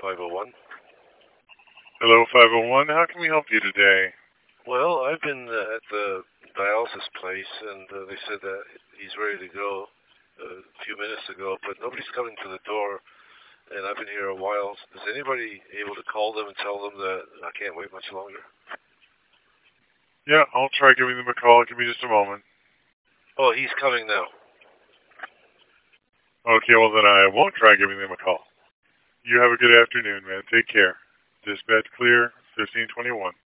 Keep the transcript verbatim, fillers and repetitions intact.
five oh one. Hello, five oh one. How can we help you today? Well, I've been uh, at the dialysis place, and uh, they said that he's ready to go uh, a few minutes ago, but nobody's coming to the door, and I've been here a while. Is anybody able to call them and tell them that I can't wait much longer? Yeah, I'll try giving them a call. Give me just a moment. Oh, he's coming now. Okay, well then I won't try giving them a call. You have a good afternoon, man. Take care. Dispatch clear, fifteen twenty-one.